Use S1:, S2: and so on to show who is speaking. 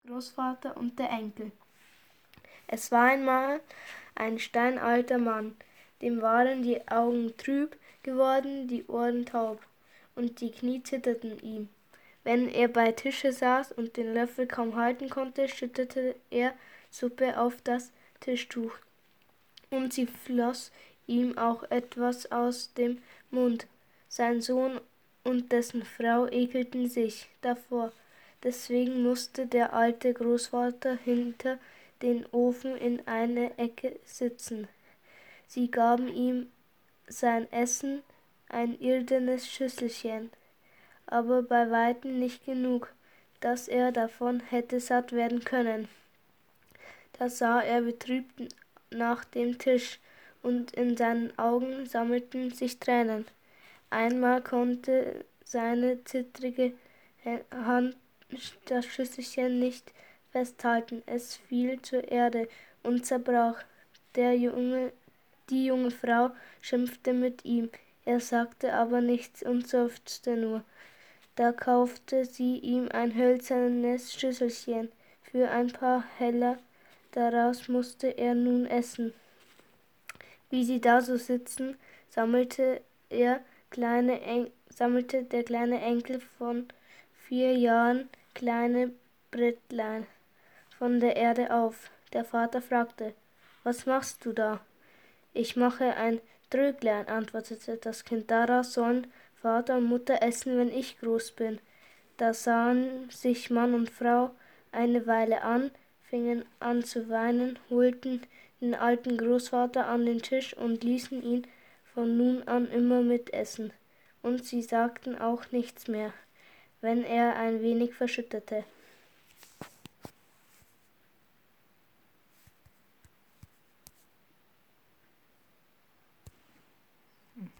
S1: Großvater und der Enkel. Es war einmal ein steinalter Mann, dem waren die Augen trüb geworden, die Ohren taub, und die Knie zitterten ihm. Wenn er bei Tische saß und den Löffel kaum halten konnte, schüttete er Suppe auf das Tischtuch, und sie floss ihm auch etwas aus dem Mund. Sein Sohn und dessen Frau ekelten sich davor. Deswegen musste der alte Großvater hinter den Ofen in eine Ecke sitzen. Sie gaben ihm sein Essen, ein irdenes Schüsselchen, aber bei weitem nicht genug, dass er davon hätte satt werden können. Da sah er betrübt nach dem Tisch, und in seinen Augen sammelten sich Tränen. Einmal konnte seine zittrige Hand das Schüsselchen nicht festhalten, es fiel zur Erde und zerbrach. Die junge Frau schimpfte mit ihm, er sagte aber nichts und seufzte nur. Da kaufte sie ihm ein hölzernes Schüsselchen für ein paar Heller, daraus musste er nun essen. Wie sie da so sitzen, sammelte der kleine Enkel von 4 Jahren kleine Brettlein von der Erde auf. Der Vater fragte: »Was machst du da?« »Ich mache ein Tröglein«, antwortete das Kind, »daraus sollen Vater und Mutter essen, wenn ich groß bin.« Da sahen sich Mann und Frau eine Weile an, fingen an zu weinen, holten den alten Großvater an den Tisch und ließen ihn von nun an immer mitessen, und sie sagten auch nichts mehr, wenn er ein wenig verschüttete.